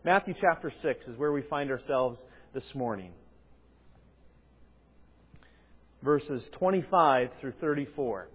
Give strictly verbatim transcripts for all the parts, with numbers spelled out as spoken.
Matthew chapter six is where we find ourselves this morning. Verses twenty-five through thirty-four.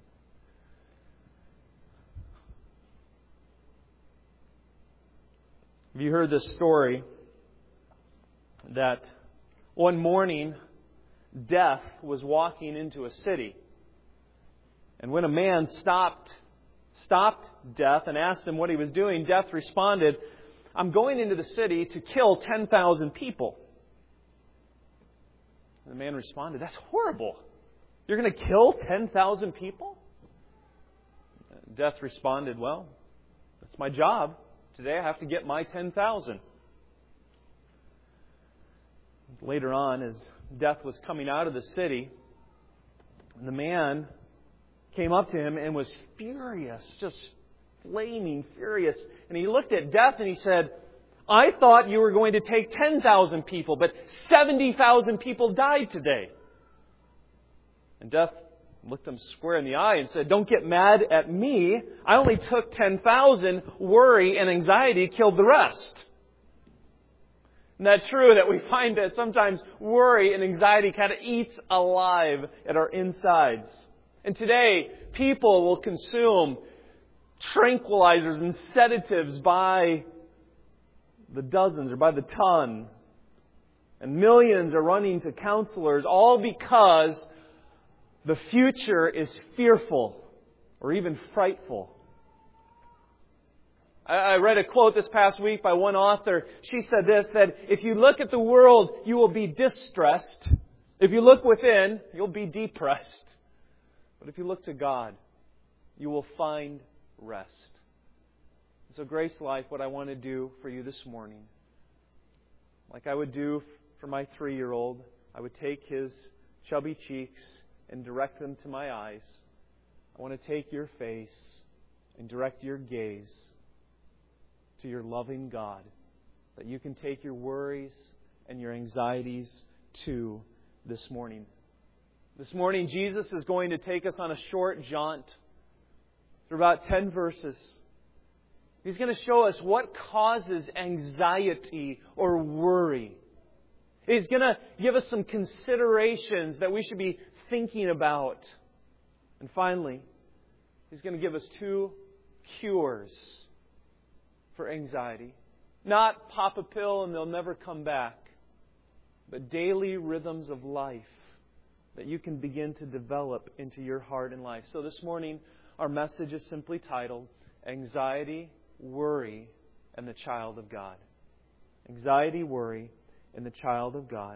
Have you heard this story that one morning Death was walking into a city? And when a man stopped stopped Death and asked him what he was doing, Death responded, "I'm going into the city to kill ten thousand people." And the man responded, "That's horrible. You're going to kill ten thousand people?" Death responded, "Well, that's my job. Today I have to get my ten thousand. Later on, as Death was coming out of the city, the man came up to him and was furious, just flaming furious. And he looked at Death and he said, "I thought you were going to take ten thousand people, but seventy thousand people died today." And Death looked him square in the eye and said, "Don't get mad at me. I only took ten thousand. Worry and anxiety killed the rest." Isn't that true that we find that sometimes worry and anxiety kind of eats alive at our insides? And today, people will consume tranquilizers and sedatives by the dozens or by the ton. And millions are running to counselors, all because the future is fearful or even frightful. I read a quote this past week by one author. She said this, that if you look at the world, you will be distressed. If you look within, you'll be depressed. But if you look to God, you will find rest. So Grace Life, what I want to do for you this morning, like I would do for my three-year-old, I would take his chubby cheeks and direct them to my eyes. I want to take your face and direct your gaze to your loving God, that you can take your worries and your anxieties to this morning. This morning, Jesus is going to take us on a short jaunt through about ten verses. He's going to show us what causes anxiety or worry. He's going to give us some considerations that we should be thinking about. And finally, He's going to give us two cures for anxiety. Not pop a pill and they'll never come back, but daily rhythms of life that you can begin to develop into your heart and life. So this morning, our message is simply titled, Anxiety, Worry, and the Child of God. Anxiety, worry, and the child of God.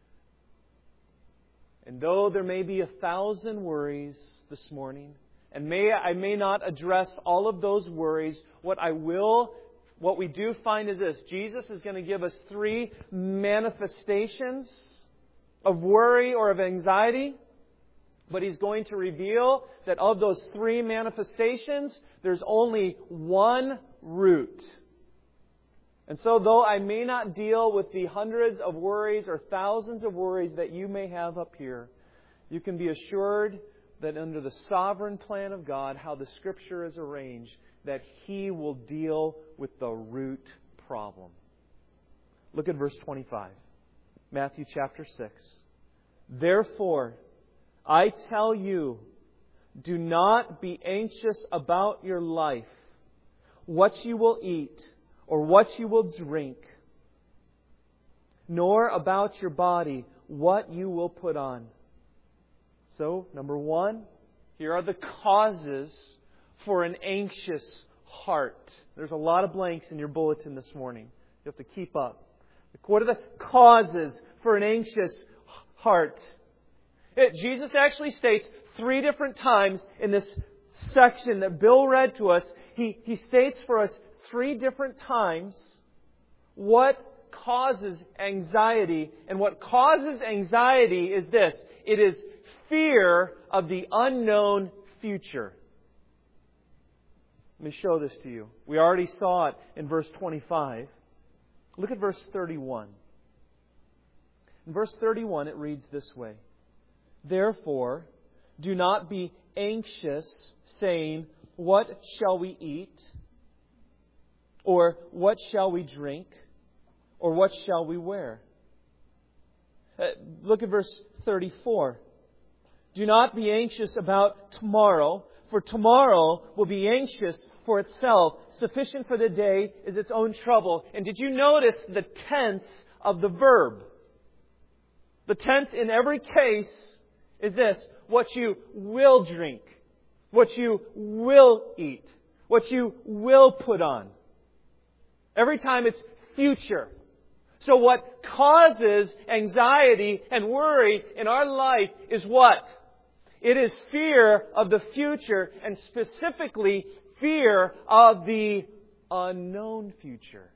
And though there may be a thousand worries this morning, and may I may not address all of those worries, what I will, what we do find is this. Jesus is going to give us three manifestations of worry or of anxiety, but He's going to reveal that of those three manifestations, there's only one root. And so though I may not deal with the hundreds of worries or thousands of worries that you may have up here, you can be assured that under the sovereign plan of God, how the Scripture is arranged, that He will deal with the root problem. Look at verse twenty-five. Matthew chapter six. Therefore, I tell you, do not be anxious about your life, what you will eat, or what you will drink, nor about your body, what you will put on. So, number one, here are the causes for an anxious heart. There's a lot of blanks in your bulletin this morning. You have to keep up. What are the causes for an anxious heart? It, Jesus actually states three different times in this section that Bill read to us. He, he states for us three different times what causes anxiety. And what causes anxiety is this. It is fear of the unknown future. Let me show this to you. We already saw it in verse twenty-five. Look at verse thirty-one. In verse thirty-one, it reads this way. Therefore, do not be anxious, saying, what shall we eat? Or what shall we drink? Or what shall we wear? Uh, look at verse thirty-four. Do not be anxious about tomorrow, for tomorrow will be anxious for itself. Sufficient for the day is its own trouble. And did you notice the tense of the verb? The tense in every case is this: what you will drink, what you will eat, what you will put on. Every time it's future. So what causes anxiety and worry in our life is what? It is fear of the future, and specifically fear of the unknown future.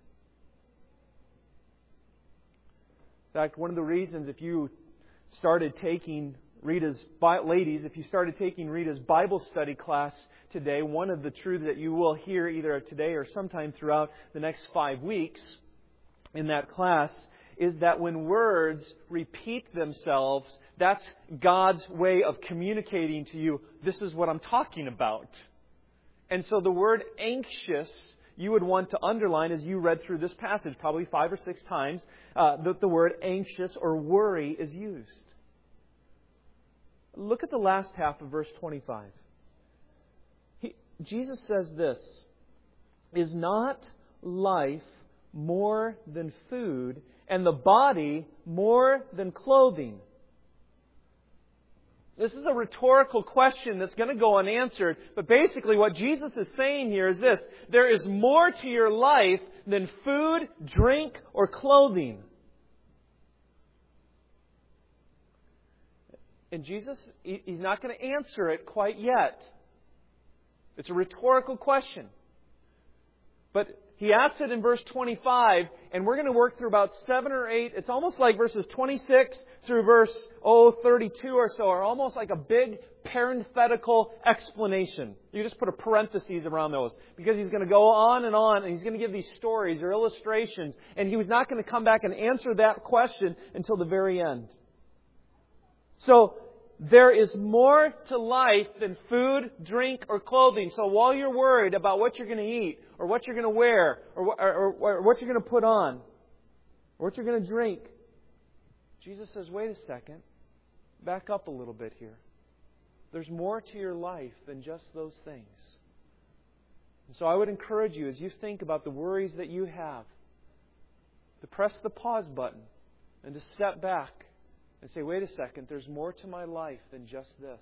In fact, one of the reasons if you started taking Rita's, ladies, if you started taking Rita's Bible study class today, one of the truths that you will hear either today or sometime throughout the next five weeks in that class is that when words repeat themselves, that's God's way of communicating to you, this is what I'm talking about. And so the word anxious, you would want to underline as you read through this passage, probably five or six times, uh, that the word anxious or worry is used. Look at the last half of verse twenty-five. He, Jesus says this: is not life more than food, and the body more than clothing? This is a rhetorical question that's going to go unanswered, but basically what Jesus is saying here is this: there is more to your life than food, drink, or clothing. And Jesus, He's not going to answer it quite yet. It's a rhetorical question. But He asks it in verse twenty-five, and we're going to work through about seven or eight. It's almost like verses twenty-six through verse oh, thirty-two or so are almost like a big parenthetical explanation. You just put a parenthesis around those, because He's going to go on and on, and He's going to give these stories or illustrations, and He was not going to come back and answer that question until the very end. So, there is more to life than food, drink, or clothing. So while you're worried about what you're going to eat, or what you're going to wear, or, or, or what you're going to put on, or what you're going to drink, Jesus says, wait a second. Back up a little bit here. There's more to your life than just those things. And so I would encourage you, as you think about the worries that you have, to press the pause button and to step back and say, wait a second, there's more to my life than just this.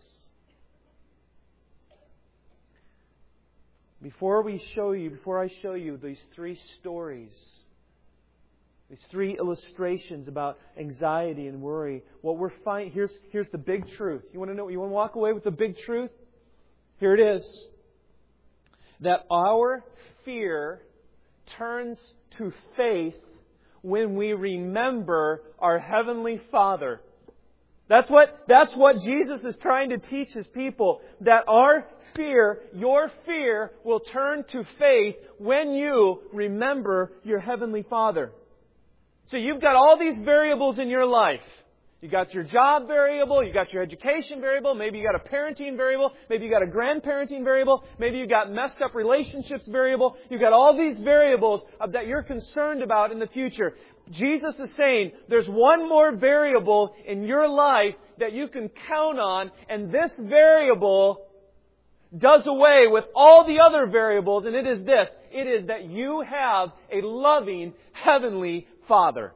Before we show you, before I show you these three stories, these three illustrations about anxiety and worry, what we're finding, here's, here's the big truth. You want to know, you want to walk away with the big truth? Here it is. That our fear turns to faith when we remember our Heavenly Father. That's what, that's what Jesus is trying to teach His people. That our fear, your fear, will turn to faith when you remember your Heavenly Father. So you've got all these variables in your life. You got your job variable, you got your education variable, maybe you got a parenting variable, maybe you got a grandparenting variable, maybe you got messed up relationships variable. You've got all these variables that you're concerned about in the future. Jesus is saying there's one more variable in your life that you can count on, and this variable does away with all the other variables, and it is this. It is that you have a loving Heavenly Father.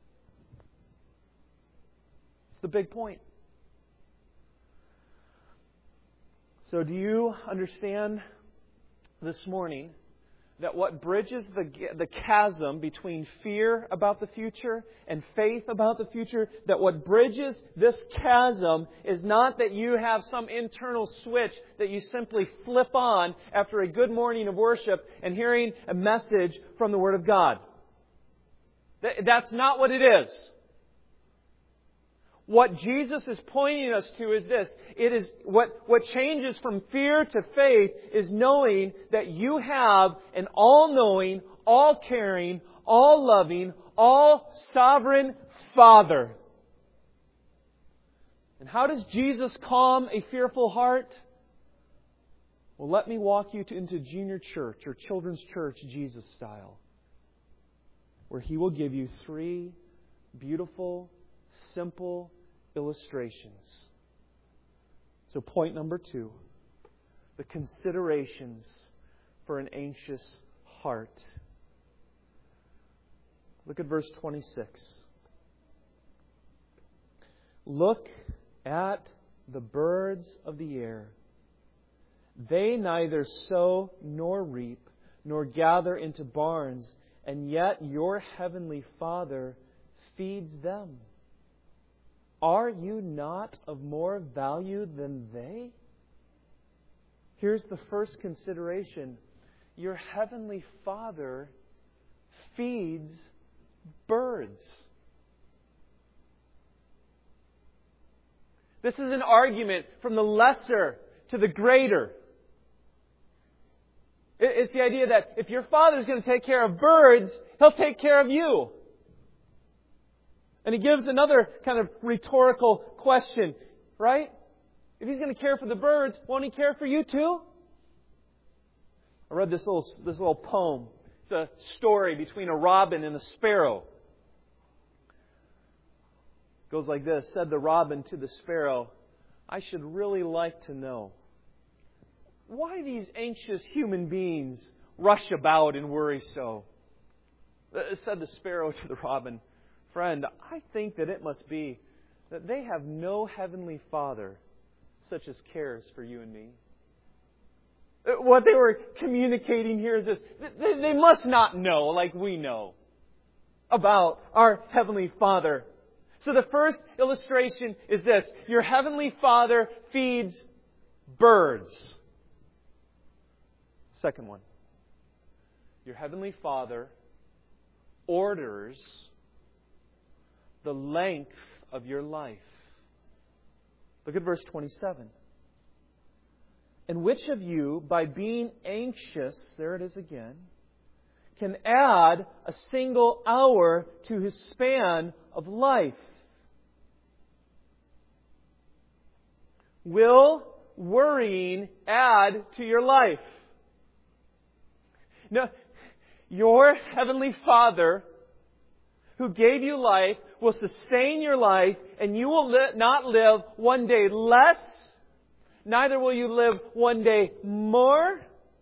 It's the big point. So do you understand this morning that what bridges the, the chasm between fear about the future and faith about the future, that what bridges this chasm is not that you have some internal switch that you simply flip on after a good morning of worship and hearing a message from the Word of God. That's not what it is. What Jesus is pointing us to is this. It is what, what changes from fear to faith is knowing that you have an all-knowing, all-caring, all-loving, all-sovereign Father. And how does Jesus calm a fearful heart? Well, let me walk you to, into junior church or children's church Jesus style, where He will give you three beautiful, simple illustrations. So point number two, the considerations for an anxious heart. Look at verse twenty-six. Look at the birds of the air. They neither sow nor reap, nor gather into barns, and yet your heavenly Father feeds them. Are you not of more value than they? Here's the first consideration. Your heavenly Father feeds birds. This is an argument from the lesser to the greater. It's the idea that if your Father's going to take care of birds, He'll take care of you. And He gives another kind of rhetorical question, right? If He's going to care for the birds, won't He care for you too? I read this little this little poem. It's a story between a robin and a sparrow. It goes like this. Said the robin to the sparrow, I should really like to know why these anxious human beings rush about and worry so. Said the sparrow to the robin, friend, I think that it must be that they have no heavenly Father such as cares for you and me. What they were communicating here is this. They must not know, like we know, about our heavenly Father. So the first illustration is this. Your heavenly Father feeds birds. Second one. Your heavenly Father orders the length of your life. Look at verse twenty-seven. And which of you, by being anxious, there it is again, can add a single hour to his span of life? Will worrying add to your life? No, your heavenly Father who gave you life will sustain your life, and you will li- not live one day less, neither will you live one day more.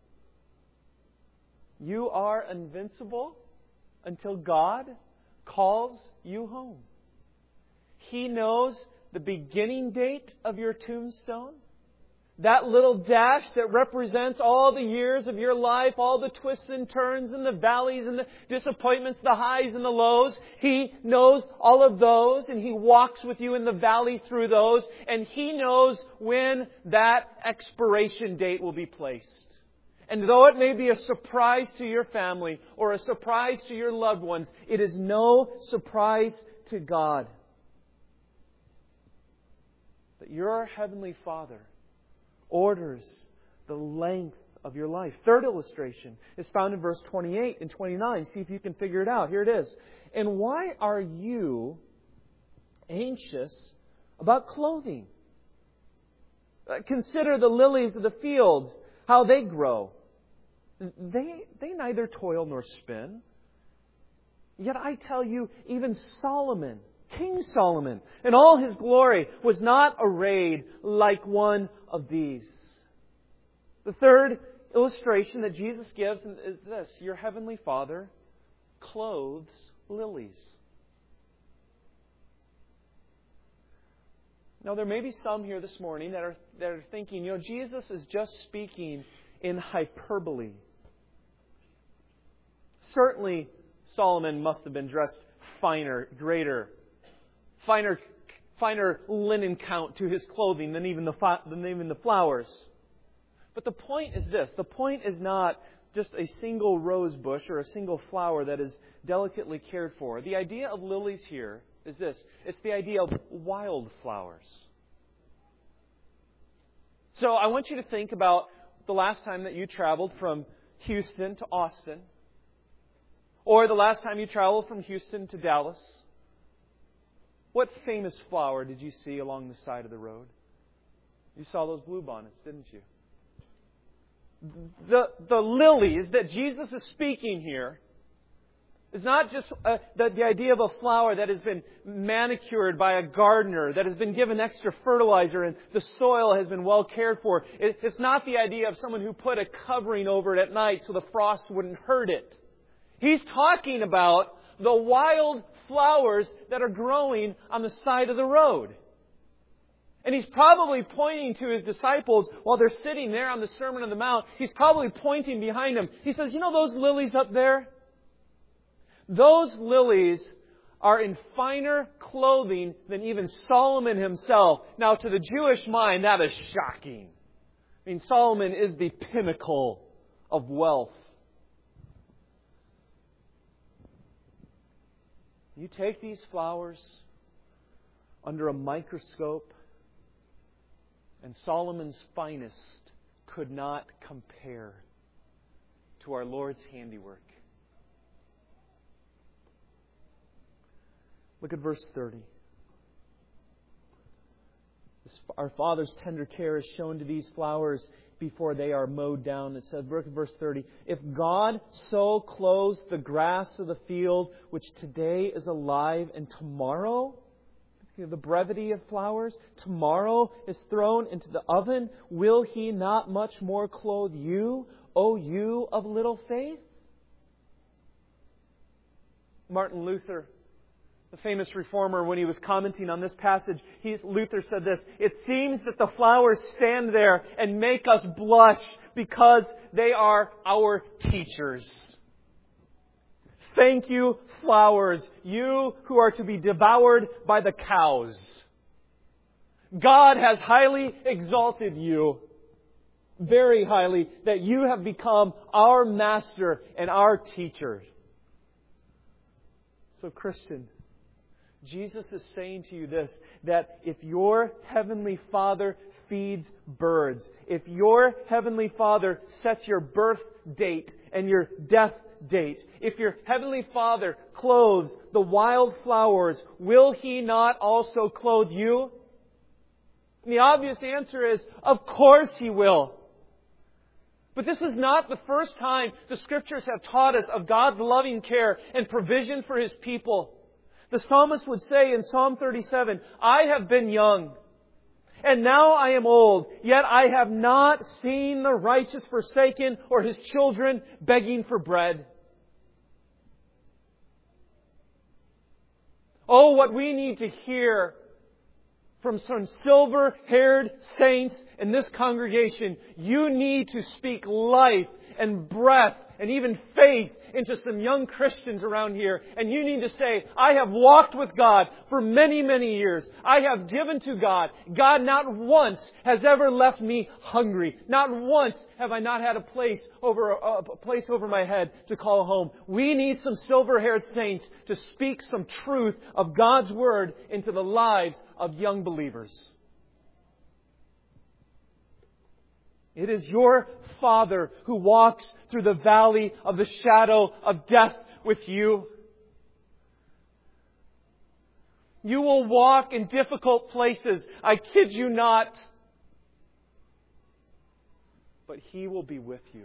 You are invincible until God calls you home. He knows the beginning date of your tombstone. That little dash that represents all the years of your life, all the twists and turns and the valleys and the disappointments, the highs and the lows. He knows all of those, and He walks with you in the valley through those, and He knows when that expiration date will be placed. And though it may be a surprise to your family or a surprise to your loved ones, it is no surprise to God that your Heavenly Father orders the length of your life. Third illustration is found in verse twenty-eight and twenty-nine. See if you can figure it out. Here it is. And why are you anxious about clothing? Consider the lilies of the fields, how they grow. They, they neither toil nor spin. Yet I tell you, even Solomon, King Solomon, in all his glory, was not arrayed like one of these. The third illustration that Jesus gives is this. Your heavenly Father clothes lilies. Now, there may be some here this morning that are, that are thinking, you know, Jesus is just speaking in hyperbole. Certainly, Solomon must have been dressed finer, greater, finer, finer linen count to his clothing than even the than even the flowers. But the point is this: the point is not just a single rose bush or a single flower that is delicately cared for. The idea of lilies here is this: it's the idea of wildflowers. So I want you to think about the last time that you traveled from Houston to Austin, or the last time you traveled from Houston to Dallas. What famous flower did you see along the side of the road? You saw those bluebonnets, didn't you? the, the lilies that Jesus is speaking here is not just uh, the, the idea of a flower that has been manicured by a gardener, that has been given extra fertilizer and the soil has been well cared for. It, it's not the idea of someone who put a covering over it at night so the frost wouldn't hurt it. He's talking about the wild flowers that are growing on the side of the road. And He's probably pointing to His disciples while they're sitting there on the Sermon on the Mount. He's probably pointing behind them. He says, you know those lilies up there? Those lilies are in finer clothing than even Solomon himself. Now, to the Jewish mind, that is shocking. I mean, Solomon is the pinnacle of wealth. You take these flowers under a microscope, and Solomon's finest could not compare to our Lord's handiwork. Look at verse thirty. Our Father's tender care is shown to these flowers before they are mowed down. It says, look at verse thirty. If God so clothes the grass of the field, which today is alive and tomorrow, the brevity of flowers, tomorrow is thrown into the oven, will He not much more clothe you, O you of little faith? Martin Luther, the famous reformer, when he was commenting on this passage, he, Luther said this, it seems that the flowers stand there and make us blush because they are our teachers. Thank you, flowers, you who are to be devoured by the cows. God has highly exalted you, very highly, that you have become our master and our teacher. So, Christian, Jesus is saying to you this, that if your Heavenly Father feeds birds, if your Heavenly Father sets your birth date and your death date, if your Heavenly Father clothes the wild flowers, will He not also clothe you? And the obvious answer is, of course He will. But this is not the first time the Scriptures have taught us of God's loving care and provision for His people. The psalmist would say in Psalm thirty-seven, I have been young, and now I am old, yet I have not seen the righteous forsaken or his children begging for bread. Oh, what we need to hear from some silver-haired saints in this congregation. You need to speak life and breath and even faith into some young Christians around here. And you need to say, I have walked with God for many, many years. I have given to God. God not once has ever left me hungry. Not once have I not had a place over a place over my head to call home. We need some silver-haired saints to speak some truth of God's Word into the lives of young believers. It is your Father who walks through the valley of the shadow of death with you. You will walk in difficult places. I kid you not. But He will be with you.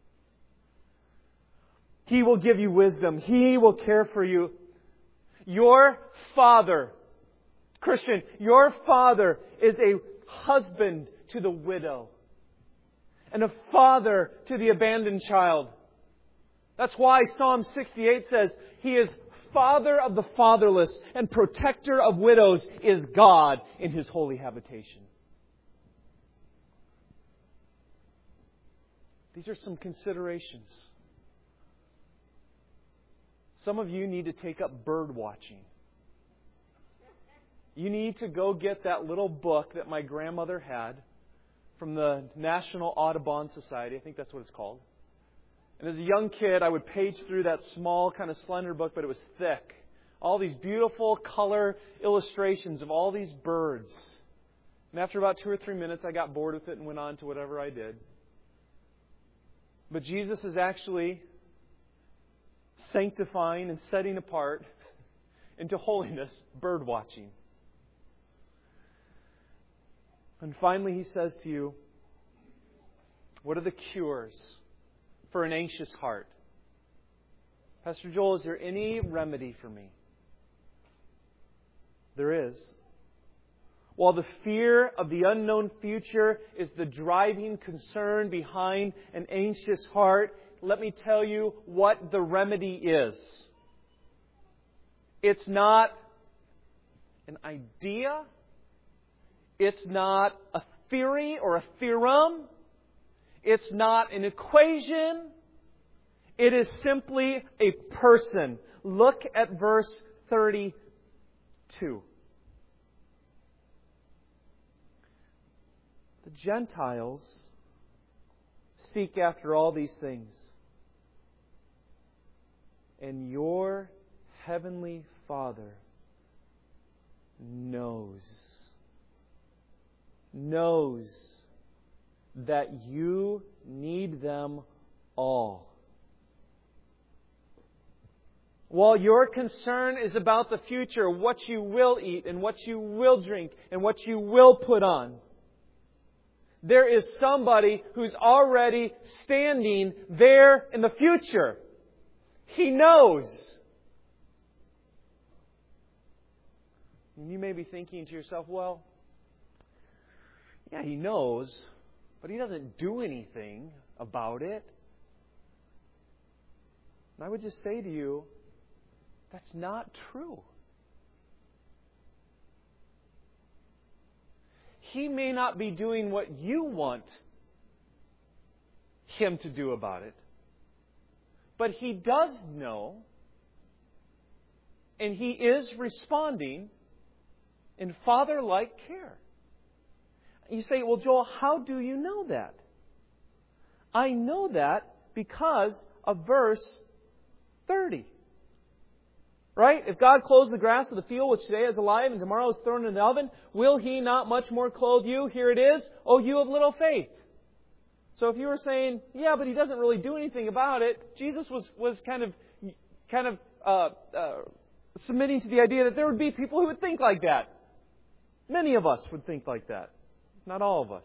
He will give you wisdom. He will care for you. Your Father, Christian, your Father is a husband to the widow and a father to the abandoned child. That's why Psalm sixty-eight says, He is Father of the fatherless and protector of widows is God in His holy habitation. These are some considerations. Some of you need to take up bird watching. You need to go get that little book that my grandmother had from the National Audubon Society. I think that's what it's called. And as a young kid, I would page through that small, kind of slender book, but it was thick. All these beautiful color illustrations of all these birds. And after about two or three minutes, I got bored with it and went on to whatever I did. But Jesus is actually sanctifying and setting apart into holiness bird watching. And finally, He says to you, What are the cures for an anxious heart? Pastor Joel, is there any remedy for me? There is. While the fear of the unknown future is the driving concern behind an anxious heart, let me tell you what the remedy is. It's not an idea. It's not a theory or a theorem. It's not an equation. It is simply a person. Look at verse thirty-two. The Gentiles seek after all these things, and your heavenly Father knows, knows that you need them all. While your concern is about the future, what you will eat and what you will drink and what you will put on, there is somebody who's already standing there in the future. He knows. And you may be thinking to yourself, well, yeah, He knows, but He doesn't do anything about it. And I would just say to you, that's not true. He may not be doing what you want Him to do about it, but He does know, and He is responding in father-like care. You say, well, Joel, how do you know that? I know that because of verse thirty. Right? If God clothes the grass of the field, which today is alive and tomorrow is thrown in the oven, will He not much more clothe you? Here it is. Oh, you of little faith. So if you were saying, yeah, but He doesn't really do anything about it, Jesus was, was kind of, kind of uh, uh, submitting to the idea that there would be people who would think like that. Many of us would think like that. Not all of us.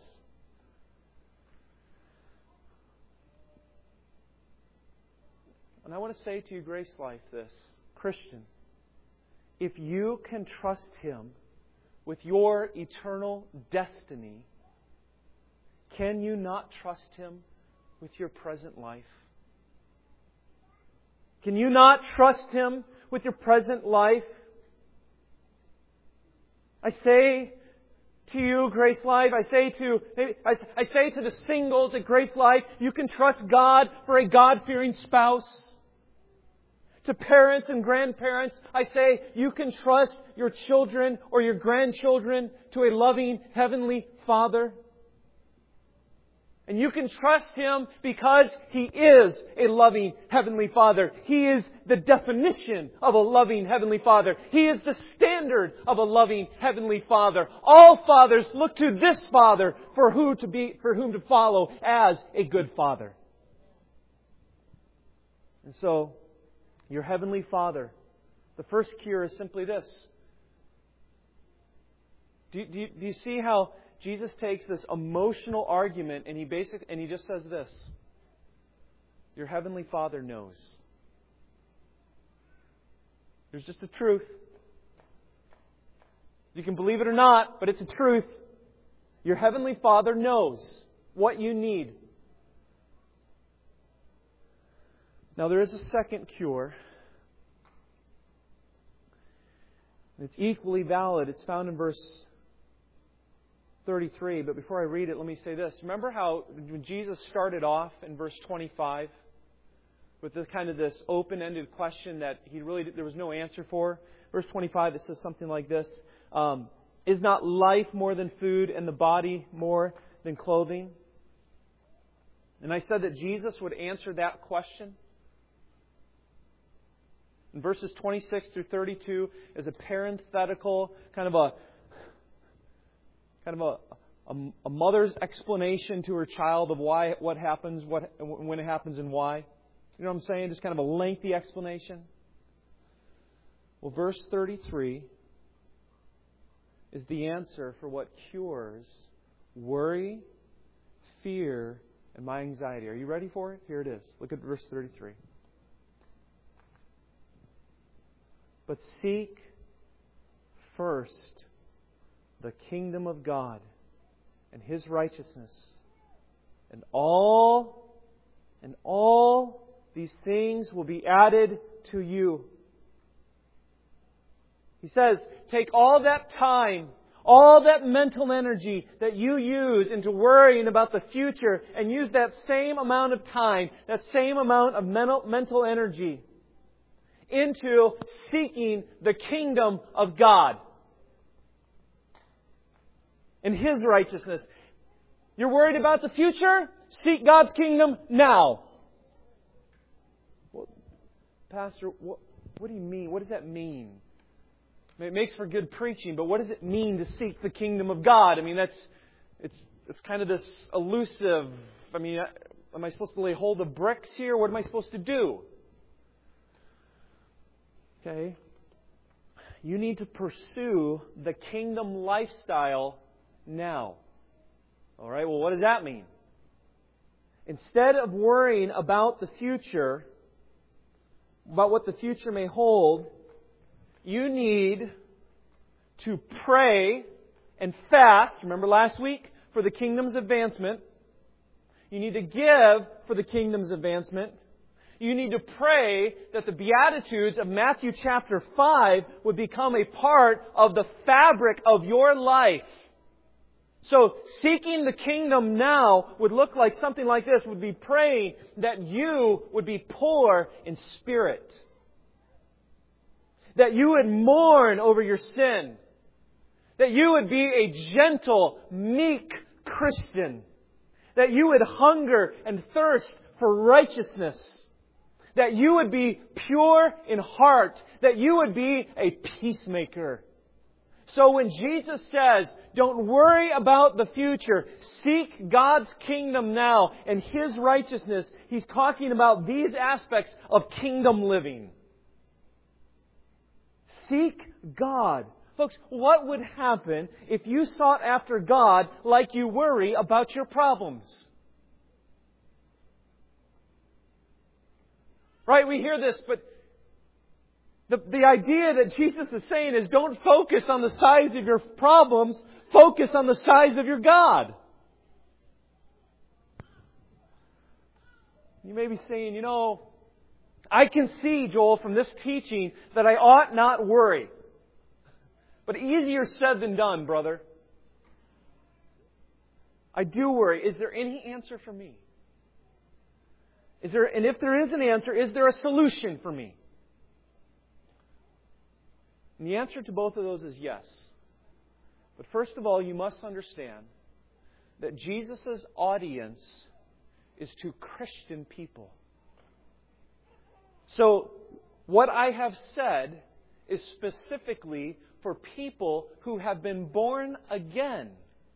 And I want to say to you, Grace Life, this. Christian, if you can trust Him with your eternal destiny, can you not trust Him with your present life? Can you not trust Him with your present life? I say to you, Grace Life, I say to I, I say to the singles at Grace Life, you can trust God for a God-fearing spouse. To parents and grandparents, I say you can trust your children or your grandchildren to a loving Heavenly Father. And you can trust Him because He is a loving Heavenly Father. He is the definition of a loving Heavenly Father. He is the standard of a loving Heavenly Father. All fathers look to this Father for who to be, for whom to follow as a good Father. And so, your Heavenly Father, the first cure is simply this. Do you, do you, do you see how Jesus takes this emotional argument and he basic and he just says this? Your Heavenly Father knows. There's just a truth. You can believe it or not, but it's a truth. Your Heavenly Father knows what you need. Now there is a second cure. It's equally valid. It's found in verse thirty-three. But before I read it, let me say this. Remember how when Jesus started off in verse twenty-five with this kind of this open-ended question that he really there was no answer for? Verse twenty-five, it says something like this. Um, Is not life more than food and the body more than clothing? And I said that Jesus would answer that question. In verses twenty-six through thirty-two is a parenthetical, kind of a kind of a, a, a mother's explanation to her child of why what happens, what when it happens, and why. You know what I'm saying? Just kind of a lengthy explanation. Well, verse thirty-three is the answer for what cures worry, fear, and my anxiety. Are you ready for it? Here it is. Look at verse thirty-three. But seek first the kingdom of God and His righteousness, and all and all these things will be added to you. He says, take all that time, all that mental energy that you use into worrying about the future, and use that same amount of time, that same amount of mental, mental energy into seeking the kingdom of God and His righteousness. You're worried about the future? Seek God's kingdom now. Well, Pastor, what, what do you mean? What does that mean? It makes for good preaching, but what does it mean to seek the kingdom of God? I mean, that's it's it's kind of this elusive. I mean, am I supposed to lay hold of bricks here? What am I supposed to do? Okay. You need to pursue the kingdom lifestyle now. All right, well, what does that mean? Instead of worrying about the future, about what the future may hold, you need to pray and fast. Remember last week? For the kingdom's advancement. You need to give for the kingdom's advancement. You need to pray that the Beatitudes of Matthew chapter five would become a part of the fabric of your life. So, seeking the kingdom now would look like something like this, would be praying that you would be poor in spirit. That you would mourn over your sin. That you would be a gentle, meek Christian. That you would hunger and thirst for righteousness. That you would be pure in heart. That you would be a peacemaker. So when Jesus says, don't worry about the future, seek God's kingdom now and His righteousness, He's talking about these aspects of kingdom living. Seek God. Folks, what would happen if you sought after God like you worry about your problems? Right, we hear this, but the, the idea that Jesus is saying is don't focus on the size of your problems, focus on the size of your God. You may be saying, you know, I can see, Joel, from this teaching that I ought not worry. But easier said than done, brother. I do worry. Is there any answer for me? Is there, and if there is an answer, is there a solution for me? And the answer to both of those is yes. But first of all, you must understand that Jesus' audience is to Christian people. So, what I have said is specifically for people who have been born again.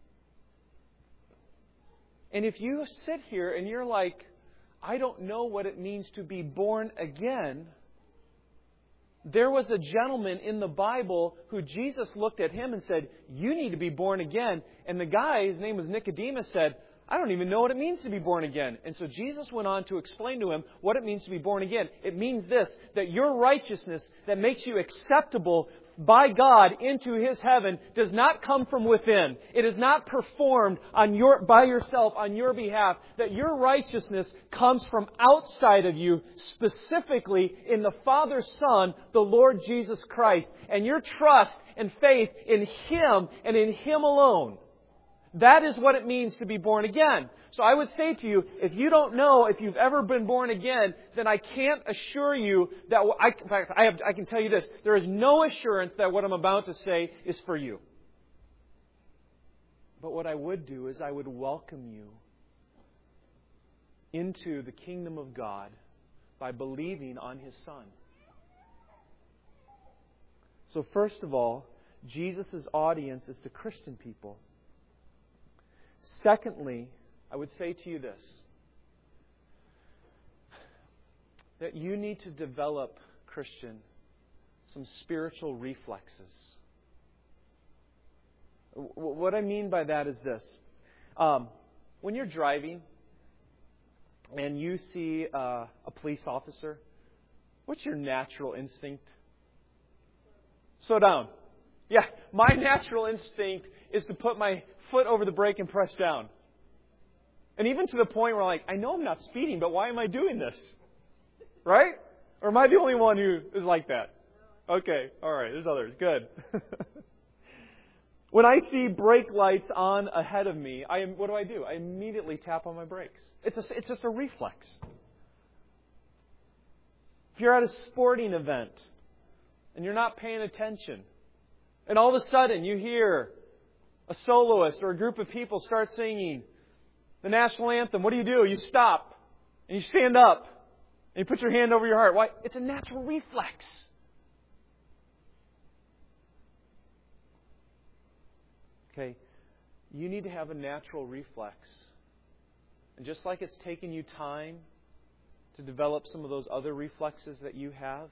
And if you sit here and you're like, I don't know what it means to be born again, there was a gentleman in the Bible who Jesus looked at him and said, you need to be born again. And the guy, his name was Nicodemus, said, I don't even know what it means to be born again. And so Jesus went on to explain to him what it means to be born again. It means this, that your righteousness that makes you acceptable by God into His heaven does not come from within. It is not performed on your, by yourself on your behalf. That your righteousness comes from outside of you, specifically in the Father, Son, the Lord Jesus Christ. And your trust and faith in Him and in Him alone. That is what it means to be born again. So I would say to you, if you don't know if you've ever been born again, then I can't assure you that, I, in fact, I, have, I can tell you this, there is no assurance that what I'm about to say is for you. But what I would do is I would welcome you into the kingdom of God by believing on His Son. So first of all, Jesus' audience is to Christian people. Secondly, I would say to you this, that you need to develop, Christian, some spiritual reflexes. What I mean by that is this. Um, when you're driving, and you see uh, a police officer, what's your natural instinct? Slow down. Yeah, my natural instinct is to put my foot over the brake and press down. And even to the point where, like, I know I'm not speeding, but why am I doing this? Right? Or am I the only one who is like that? Okay, all right, there's others. Good. When I see brake lights on ahead of me, I what do I do? I immediately tap on my brakes. It's a, it's just a reflex. If you're at a sporting event and you're not paying attention, and all of a sudden you hear a soloist or a group of people start singing the national anthem, what do you do? You stop and you stand up and you put your hand over your heart. Why? It's a natural reflex. Okay, you need to have a natural reflex. And just like it's taken you time to develop some of those other reflexes that you have,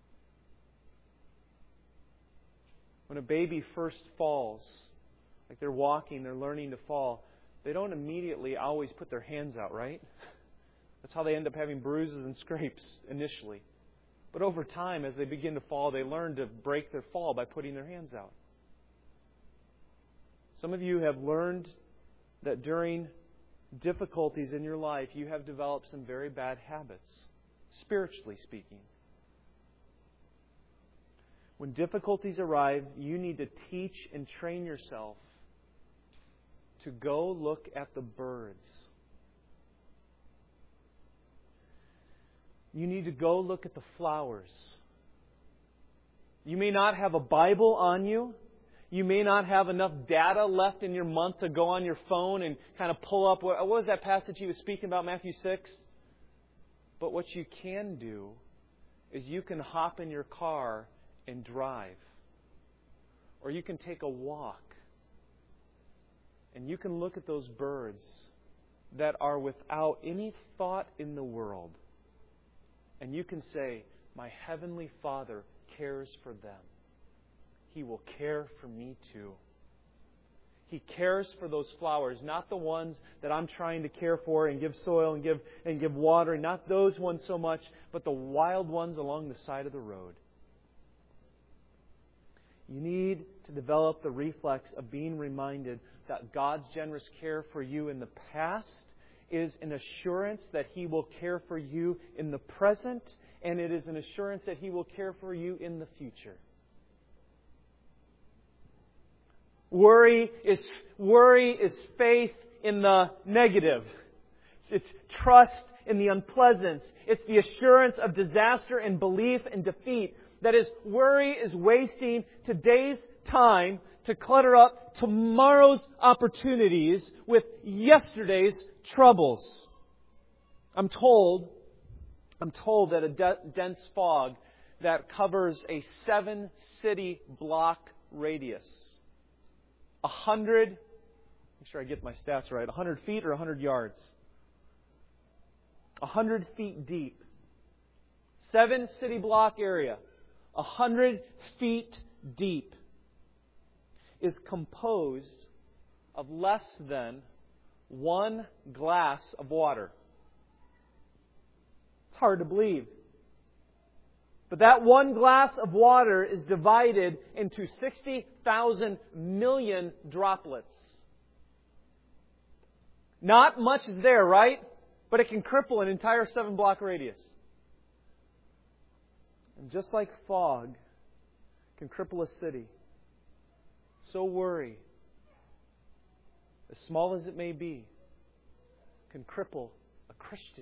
when a baby first falls, like they're walking, they're learning to fall, they don't immediately always put their hands out, right? That's how they end up having bruises and scrapes initially. But over time, as they begin to fall, they learn to break their fall by putting their hands out. Some of you have learned that during difficulties in your life, you have developed some very bad habits, spiritually speaking. When difficulties arrive, you need to teach and train yourself to go look at the birds. You need to go look at the flowers. You may not have a Bible on you. You may not have enough data left in your month to go on your phone and kind of pull up. What was that passage he was speaking about, Matthew six? But what you can do is you can hop in your car and drive. Or you can take a walk. And you can look at those birds that are without any thought in the world. And you can say, my Heavenly Father cares for them. He will care for me too. He cares for those flowers, not the ones that I'm trying to care for and give soil and give and give water, not those ones so much, but the wild ones along the side of the road. You need to develop the reflex of being reminded that God's generous care for you in the past is an assurance that He will care for you in the present, and it is an assurance that He will care for you in the future. Worry is worry is faith in the negative. It's trust in the unpleasant. It's the assurance of disaster and belief in defeat. That is, worry is wasting today's time to clutter up tomorrow's opportunities with yesterday's troubles. I'm told, I'm told that a de- dense fog that covers a seven-city block radius, a hundred, make sure I get my stats right, a hundred feet or a hundred yards, a hundred feet deep, seven-city block area, a hundred feet deep, is composed of less than one glass of water. It's hard to believe. But that one glass of water is divided into sixty thousand million droplets. Not much is there, right? But it can cripple an entire seven block radius. And just like fog can cripple a city, so worry, as small as it may be, can cripple a Christian.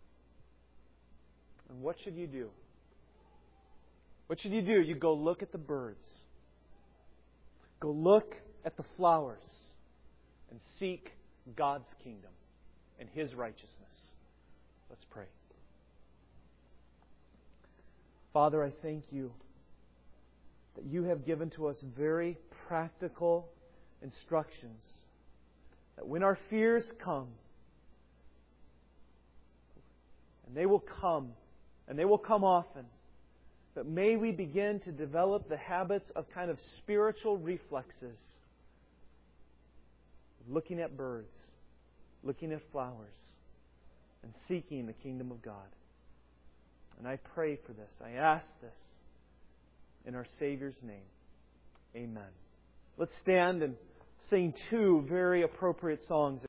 And what should you do? What should you do? You go look at the birds. Go look at the flowers and seek God's kingdom and His righteousness. Let's pray. Father, I thank You that You have given to us very practical instructions. That when our fears come, and they will come, and they will come often, but may we begin to develop the habits of kind of spiritual reflexes. Looking at birds, looking at flowers, and seeking the kingdom of God. And I pray for this. I ask this in our Savior's name. Amen. Let's stand and sing two very appropriate songs.